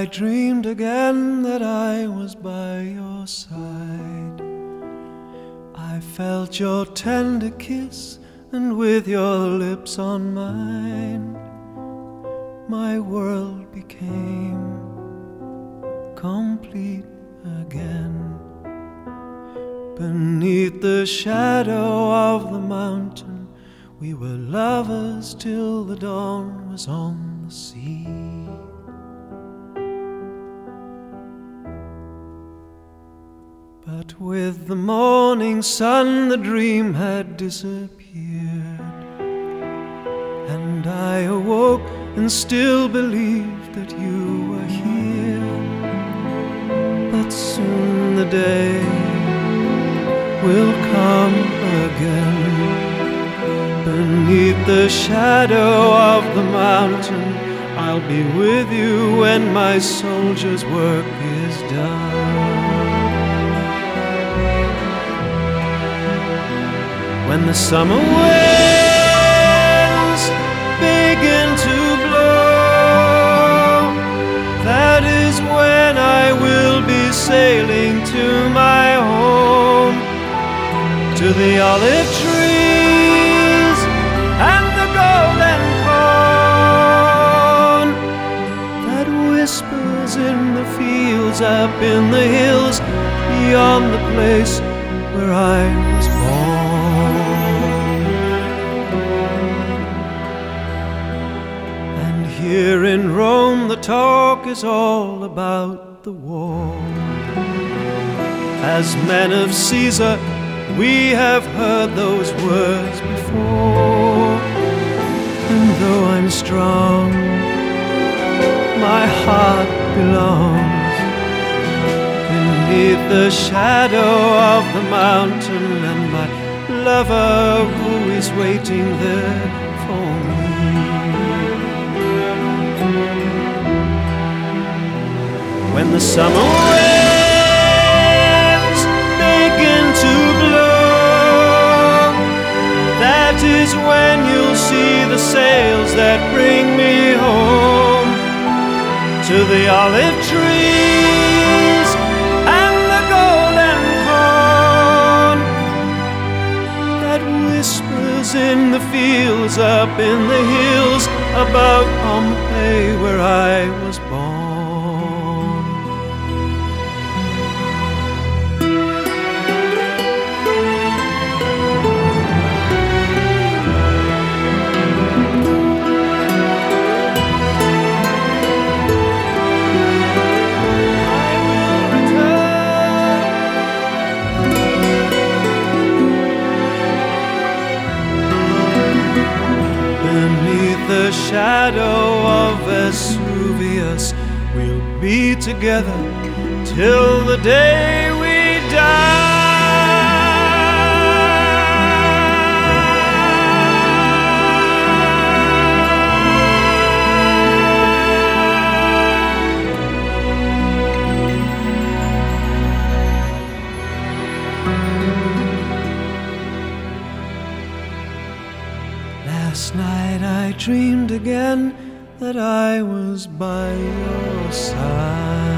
I dreamed again that I was by your side. I felt your tender kiss, and with your lips on mine, my world became complete again. Beneath the shadow of the mountain, we were lovers till the dawn was on the sea. But with the morning sun the dream had disappeared, and I awoke and still believed that you were here. But soon the day will come again. Beneath the shadow of the mountain, I'll be with you when my soldier's work is done. When the summer winds begin to blow, that is when I will be sailing to my home, to the olive trees and the golden corn that whispers in the fields up in the hills beyond the place where I was born. Here in Rome the talk is all about the war. As men of Caesar we have heard those words before. And though I'm strong, my heart belongs beneath the shadow of the mountain, and my lover who is waiting there for me. When the summer winds begin to blow, that is when you'll see the sails that bring me home, to the olive trees and the golden corn that whispers in the fields up in the hills above Pompeii where I was born. The shadow of Vesuvius, we'll be together till the day we die. Last night I dreamed again that I was by your side.